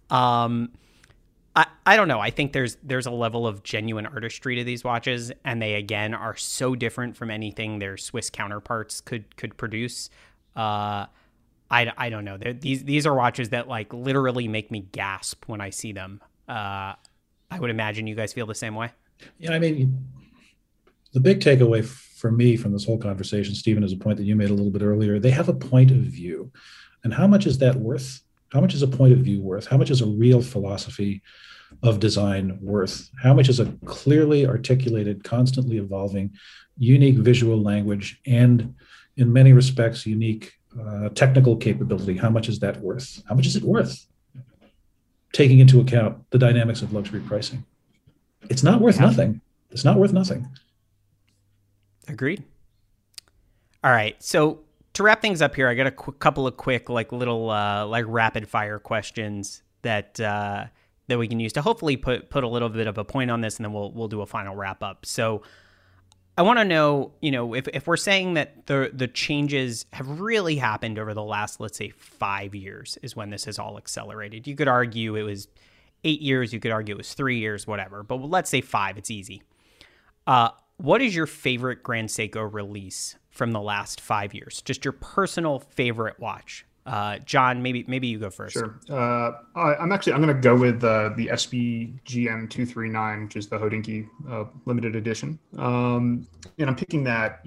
I don't know. I think there's a level of genuine artistry to these watches, and they again are so different from anything their Swiss counterparts could produce. I don't know. These are watches that like literally make me gasp when I see them. I would imagine you guys feel the same way. Yeah, I mean, the big takeaway for me from this whole conversation, Stephen, is a point that you made a little bit earlier. They have a point of view, and how much is that worth? How much is a point of view worth? How much is a real philosophy of design worth? How much is a clearly articulated, constantly evolving, unique visual language, and in many respects, unique technical capability? How much is that worth? How much is it worth? Taking into account the dynamics of luxury pricing. It's not worth nothing. It's not worth nothing. Agreed. All right. So to wrap things up here, I got a couple of quick, like little, like rapid fire questions that we can use to hopefully put a little bit of a point on this, and then we'll do a final wrap up. So I want to know, if we're saying that the changes have really happened over the last, let's say 5 years is when this has all accelerated. You could argue it was 8 years. You could argue it was 3 years, whatever. But let's say 5. It's easy. What is your favorite Grand Seiko release from the last 5 years? Just your personal favorite watch. John, maybe you go first. Sure. I'm going to go with the SBGM 239, which is the Hodinkee limited edition. And I'm picking that.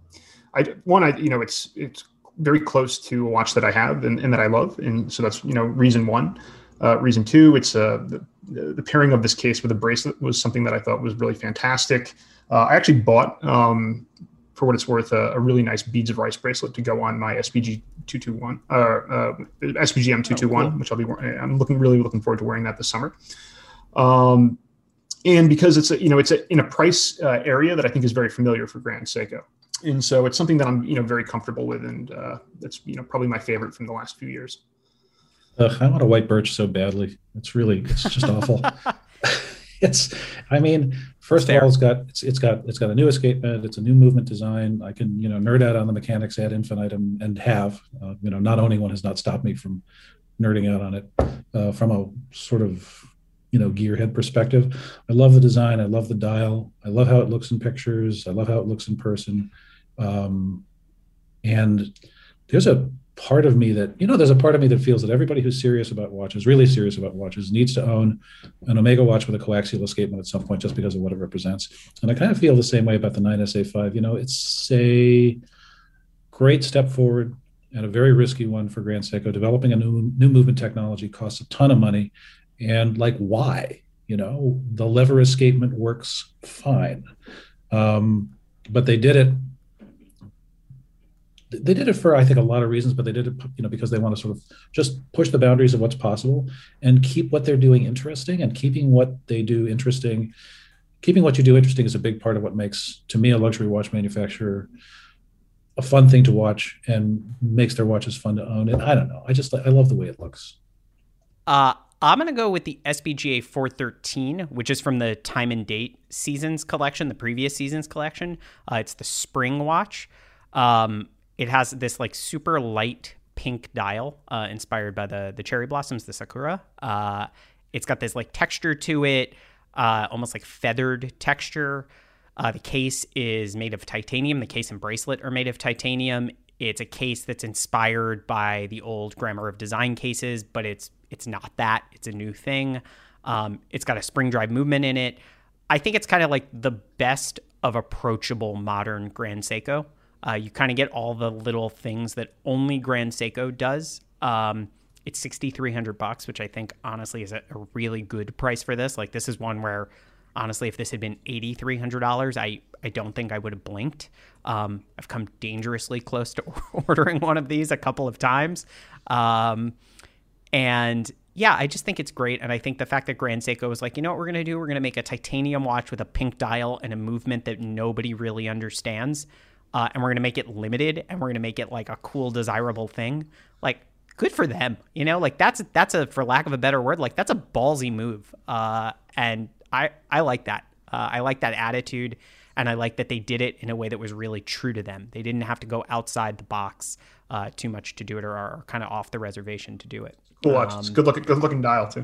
It's very close to a watch that I have and that I love, and so that's reason one. Reason two, it's the pairing of this case with a bracelet was something that I thought was really fantastic. I actually bought, for what it's worth, a really nice beads of rice bracelet to go on my SBG 221, SBGM 221, cool. Which I'm really looking forward to wearing that this summer. And because it's in a price area that I think is very familiar for Grand Seiko, and so it's something that I'm very comfortable with, and that's probably my favorite from the last few years. I want a white birch so badly. It's just awful. First of all, it's got a new escapement. It's a new movement design. I can, nerd out on the mechanics ad infinitum and have, not owning one has not stopped me from nerding out on it from a sort of, gearhead perspective. I love the design. I love the dial. I love how it looks in pictures. I love how it looks in person. And there's a part of me that feels that everybody who's really serious about watches, needs to own an Omega watch with a coaxial escapement at some point, just because of what it represents. And I kind of feel the same way about the 9SA5. It's a great step forward and a very risky one for Grand Seiko. Developing a new movement technology costs a ton of money. And why? The lever escapement works fine. But they did it. They did it for, I think, a lot of reasons, but they did it, because they want to sort of just push the boundaries of what's possible and keep what they're doing interesting. And keeping what they do interesting, keeping what you do interesting is a big part of what makes, to me, a luxury watch manufacturer a fun thing to watch and makes their watches fun to own. And I don't know, I love the way it looks. I'm going to go with the SBGA 413, which is from the Time and Date seasons collection, the previous seasons collection. It's the spring watch. It has this super light pink dial inspired by the cherry blossoms, the sakura. It's got this texture to it, almost like feathered texture. The case is made of titanium. The case and bracelet are made of titanium. It's a case that's inspired by the old Grammar of Design cases, but it's not that. It's a new thing. It's got a spring drive movement in it. I think it's kind of like the best of approachable modern Grand Seiko. You kind of get all the little things that only Grand Seiko does. It's $6,300, which I think honestly is a really good price for this. Like, this is one where honestly, if this had been $8,300, I don't think I would have blinked. I've come dangerously close to ordering one of these a couple of times. And yeah, I just think it's great. And I think the fact that Grand Seiko was like, you know what we're going to do? We're going to make a titanium watch with a pink dial and a movement that nobody really understands. And we're going to make it limited, and we're going to make it like a cool, desirable thing. Like, good for them. You know, like that's a, for lack of a better word, like that's a ballsy move. And I like that. I like that attitude. And I like that they did it in a way that was really true to them. They didn't have to go outside the box too much to do it, or kind of off the reservation to do it. Cool watch. It's good looking dial too.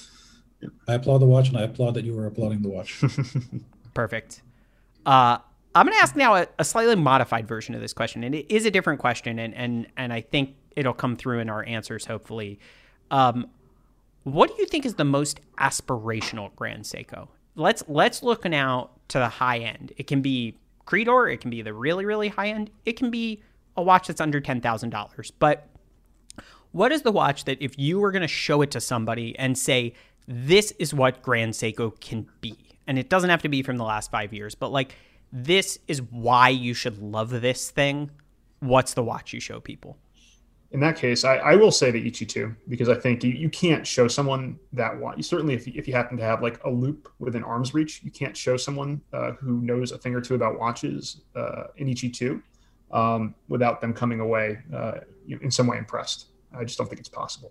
I applaud the watch, and I applaud that you were applauding the watch. Perfect. I'm going to ask now a slightly modified version of this question, and it is a different question, and I think it'll come through in our answers, hopefully. What do you think is the most aspirational Grand Seiko? Let's look now to the high end. It can be Creedor. It can be the really, really high end. It can be a watch that's under $10,000. But what is the watch that if you were going to show it to somebody and say, this is what Grand Seiko can be, and it doesn't have to be from the last 5 years, but like, this is why you should love this thing, what's the watch you show people? In that case, I will say the Ichi-2, because I think you can't show someone that watch. Certainly, if you happen to have like a loop with an arm's reach, you can't show someone who knows a thing or two about watches an Ichi-2 without them coming away in some way impressed. I just don't think it's possible.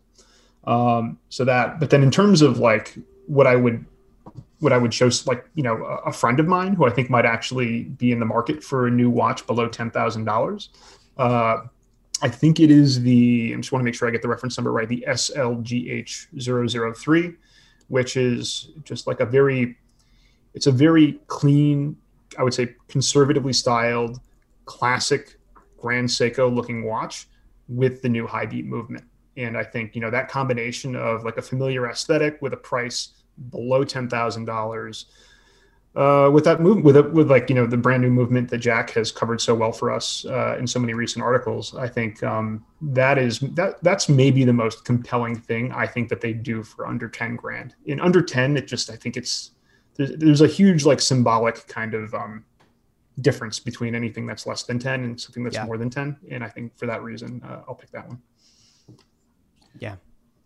But then in terms of like what I would show, like, you know, a friend of mine who I think might actually be in the market for a new watch below $10,000. I think it is I just want to make sure I get the reference number right, the SLGH003, which is just like it's a very clean, I would say conservatively styled, classic Grand Seiko looking watch with the new high beat movement. And I think, you know, that combination of like a familiar aesthetic with a price below $10,000, with that movement, with like, you know, the brand new movement that Jack has covered so well for us in so many recent articles, I think that's maybe the most compelling thing I think that they do for under 10 grand. In under 10, I think there's a huge like symbolic kind of difference between anything that's less than 10 and something that's more than 10. And I think for that reason, I'll pick that one. Yeah.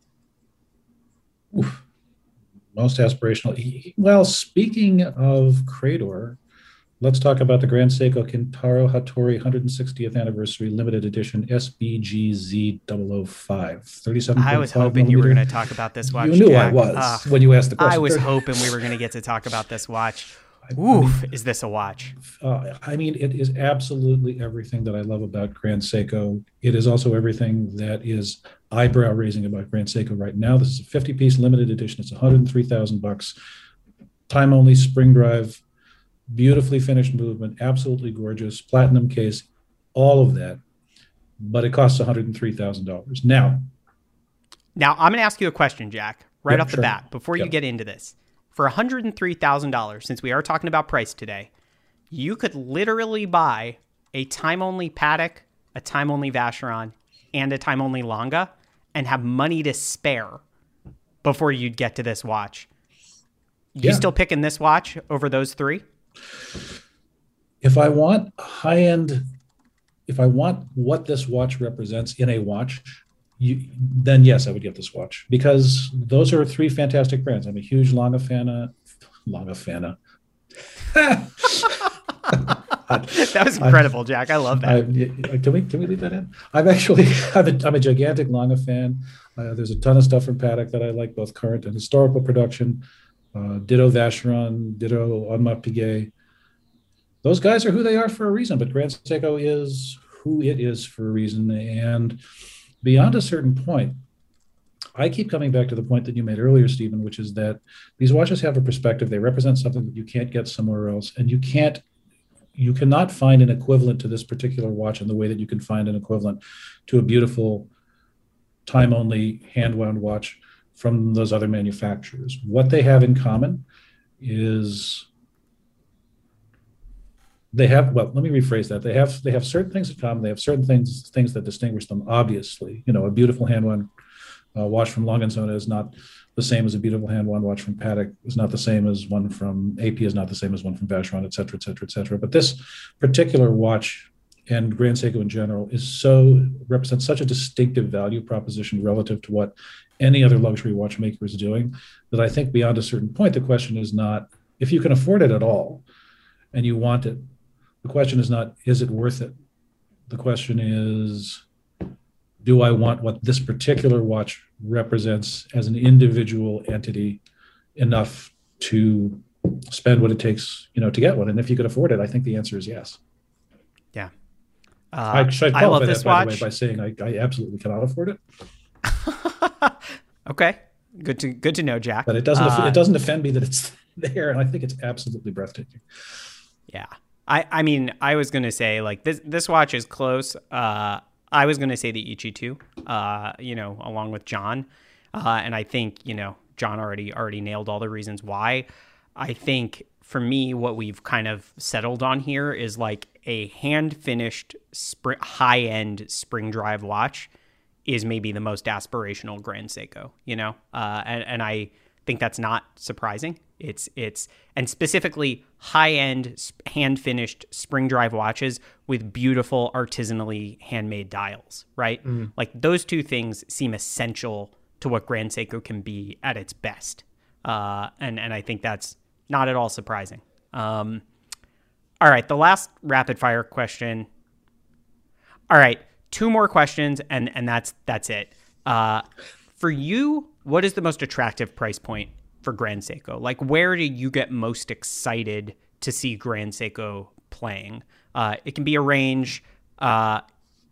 Oof. Most aspirational. Well, speaking of Creedor, let's talk about the Grand Seiko Kintaro Hattori 160th Anniversary Limited Edition SBGZ005. 37.5 I was hoping you were going to talk about this watch. You knew Jack. I was when you asked the question. I was hoping we were going to get to talk about this watch. Oof, is this a watch? I mean, it is absolutely everything that I love about Grand Seiko. It is also everything that is eyebrow raising about Grand Seiko right now. This is a 50-piece limited edition. It's $103,000. Time only, spring drive, beautifully finished movement, absolutely gorgeous, platinum case, all of that. But it costs $103,000. Now I'm going to ask you a question, Jack, right off the bat, before you get into this. For $103,000, since we are talking about price today, you could literally buy a time-only Patek, a time-only Vacheron, and a time-only Lange, and have money to spare before you'd get to this watch. You still picking this watch over those three? If I want high-end, if I want what this watch represents in a watch, then yes, I would get this watch, because those are three fantastic brands. I'm a huge Lange fan. That was incredible, Jack. I love that. Can we leave that in? I'm a gigantic Lange fan. There's a ton of stuff from Patek that I like, both current and historical production. Ditto Vacheron, ditto Audemars Piguet. Those guys are who they are for a reason, but Grand Seiko is who it is for a reason. And beyond a certain point, I keep coming back to the point that you made earlier, Stephen, which is that these watches have a perspective. They represent something that you can't get somewhere else. And you cannot find an equivalent to this particular watch in the way that you can find an equivalent to a beautiful time-only hand-wound watch from those other manufacturers. What they have in common is let me rephrase that. They have certain things in common. They have certain things that distinguish them, obviously. You know, a beautiful hand-wound watch from Lange & Söhne is not the same as a beautiful hand. One watch from Patek is not the same as one from AP, is not the same as one from Vacheron, et cetera, et cetera, et cetera. But this particular watch and Grand Seiko in general represents such a distinctive value proposition relative to what any other luxury watchmaker is doing, that I think beyond a certain point, the question is not if you can afford it at all and you want it. The question is not, is it worth it? The question is, do I want what this particular watch represents as an individual entity enough to spend what it takes, to get one? And if you could afford it, I think the answer is yes. Yeah. I love this watch, by the way, by saying I absolutely cannot afford it. Okay. Good to know, Jack. But it doesn't offend me that it's there, and I think it's absolutely breathtaking. Yeah. I mean, I was going to say, like, this watch is close. I was going to say the Ichi 2, along with John. And I think, John already nailed all the reasons why. I think for me, what we've kind of settled on here is like a hand-finished high-end spring drive watch is maybe the most aspirational Grand Seiko, and I think that's not surprising. It's and specifically high-end hand-finished spring drive watches with beautiful artisanally handmade dials, right? Mm. Like those two things seem essential to what Grand Seiko can be at its best. And I think that's not at all surprising. All right, the last rapid fire question. All right, 2 more questions and that's it. For you, what is the most attractive price point for Grand Seiko? Like, where do you get most excited to see Grand Seiko playing? It can be a range, no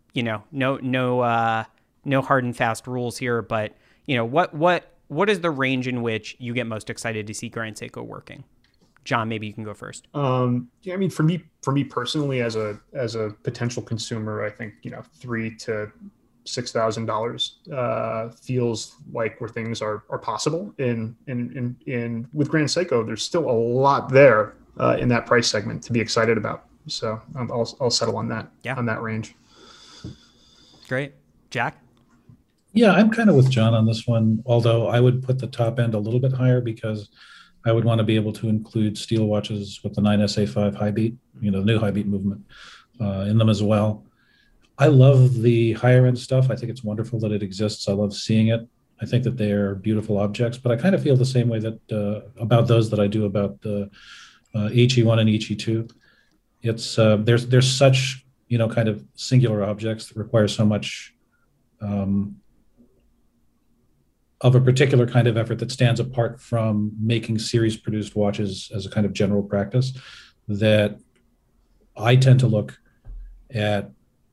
hard and fast rules here, but what is the range in which you get most excited to see Grand Seiko working? John, maybe you can go first. I mean, for me personally, as a potential consumer, I think $3,000 to $6,000 feels like where things are possible. In with Grand Seiko, there's still a lot there in that price segment to be excited about. So I'll settle on that on that range. Great, Jack. Yeah, I'm kind of with John on this one. Although I would put the top end a little bit higher because I would want to be able to include steel watches with the 9SA5 high beat, the new high beat movement in them as well. I love the higher end stuff. I think it's wonderful that it exists. I love seeing it. I think that they are beautiful objects, but I kind of feel the same way that about those that I do about the HE1 and HE2. It's there's such kind of singular objects that require so much of a particular kind of effort that stands apart from making series produced watches as a kind of general practice, that I tend to look at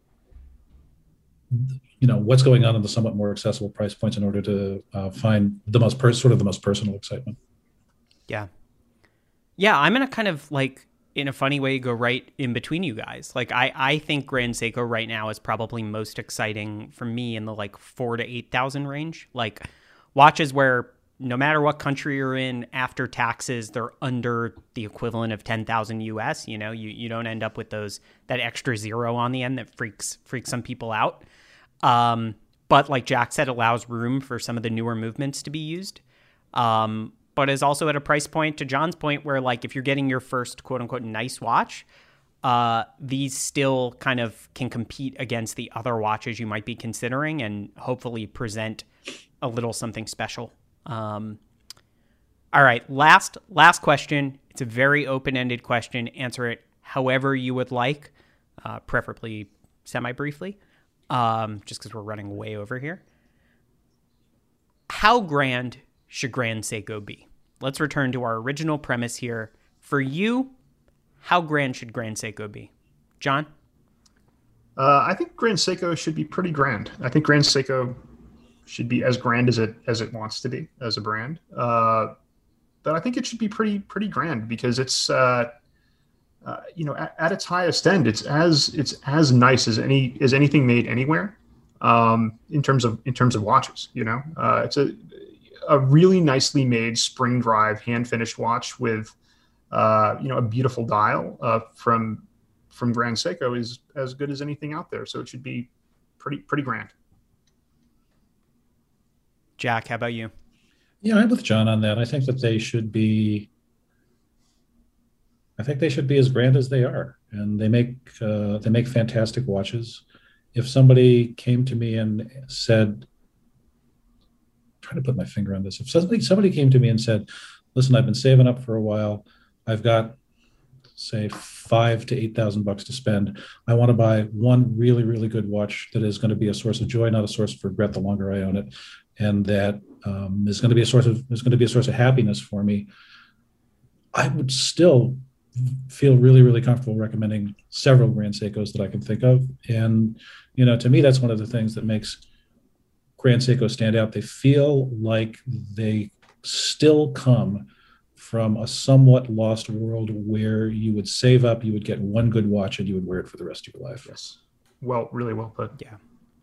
what's going on in the somewhat more accessible price points in order to find the most personal excitement. Yeah I'm gonna kind of, like, in a funny way, go right in between you guys. Like, I think Grand Seiko right now is probably most exciting for me in the like 4,000 to 8,000 range. Like watches where no matter what country you're in, after taxes, they're under the equivalent of 10,000 US. You don't end up with that extra zero on the end that freaks some people out. But like Jack said, allows room for some of the newer movements to be used. But is also at a price point, to John's point, where like if you're getting your first quote unquote nice watch, these still kind of can compete against the other watches you might be considering and hopefully present a little something special. All right, last question. It's a very open-ended question. Answer it however you would like, preferably semi-briefly, just because we're running way over here. How grand should Grand Seiko be? Let's return to our original premise here. For you, how grand should Grand Seiko be? John? I think Grand Seiko should be pretty grand. I think Grand Seiko should be as grand as it wants to be as a brand. But I think it should be pretty grand because it's at its highest end, it's as nice as anything made anywhere in terms of watches. It's a really nicely made spring drive hand finished watch with a beautiful dial from Grand Seiko is as good as anything out there. So it should be pretty grand. Jack, how about you? Yeah, I'm with John on that. I think that they should be. I think they should be as grand as they are, and they make fantastic watches. If somebody came to me and said, trying to put my finger on this, if somebody came to me and said, "Listen, I've been saving up for a while. I've got say $5,000 to $8,000 to spend. I want to buy one really, really good watch that is going to be a source of joy, not a source of regret the longer I own it, and that is going to be a source of happiness for me." I would still feel really, really comfortable recommending several Grand Seikos that I can think of. And, to me, that's one of the things that makes Grand Seiko stand out. They feel like they still come from a somewhat lost world where you would save up, you would get one good watch, and you would wear it for the rest of your life. Yes. Well, really well put. Yeah.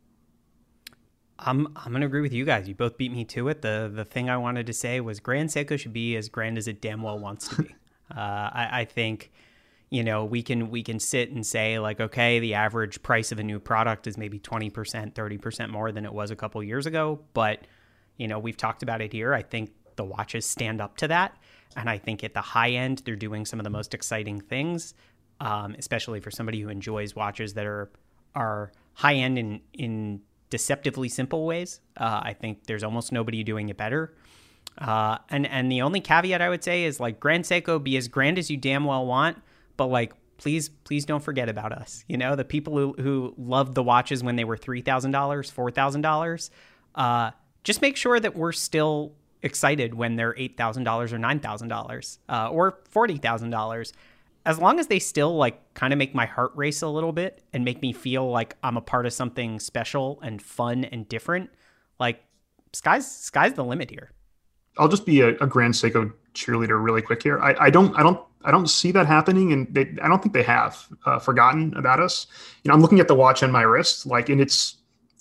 I'm gonna agree with you guys. You both beat me to it. The thing I wanted to say was Grand Seiko should be as grand as it damn well wants to be. I think, we can sit and say like, okay, the average price of a new product is maybe 20%, 30% more than it was a couple years ago. But, we've talked about it here. I think the watches stand up to that. And I think at the high end, they're doing some of the most exciting things, especially for somebody who enjoys watches that are high end in deceptively simple ways. I think there's almost nobody doing it better. And the only caveat I would say is like Grand Seiko, be as grand as you damn well want, but like please don't forget about us. The people who loved the watches when they were $3,000, $4,000. Just make sure that we're still excited when they're $8,000 or $9,000 or $40,000. As long as they still like kind of make my heart race a little bit and make me feel like I'm a part of something special and fun and different, like sky's the limit here. I'll just be a Grand Seiko cheerleader really quick here. I don't see that happening, and I don't think they have forgotten about us. I'm looking at the watch on my wrist, like, and it's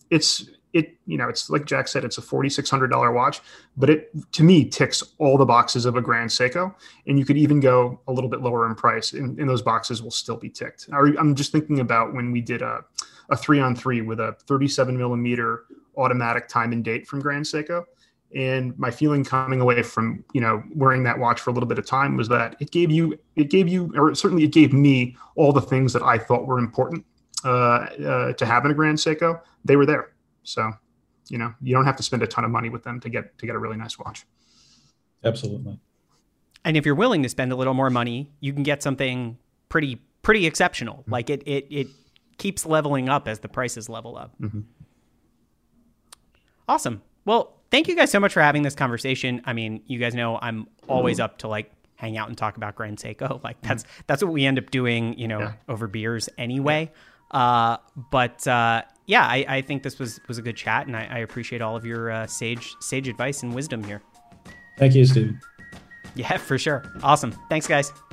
like Jack said, it's a $4,600 watch, but it to me ticks all the boxes of a Grand Seiko, and you could even go a little bit lower in price, and those boxes will still be ticked. I'm just thinking about when we did a 3-on-3 with a 37 millimeter automatic time and date from Grand Seiko. And my feeling coming away from, wearing that watch for a little bit of time was that it gave you, or certainly it gave me all the things that I thought were important to have in a Grand Seiko. They were there. So, you don't have to spend a ton of money with them to get a really nice watch. Absolutely. And if you're willing to spend a little more money, you can get something pretty exceptional. Mm-hmm. Like it keeps leveling up as the prices level up. Mm-hmm. Awesome. Well, thank you guys so much for having this conversation. I mean, you guys know I'm always up to like hang out and talk about Grand Seiko. Like that's what we end up doing, over beers anyway. Yeah. I think this was a good chat, and I appreciate all of your sage advice and wisdom here. Thank you, Steve. Yeah, for sure. Awesome. Thanks, guys.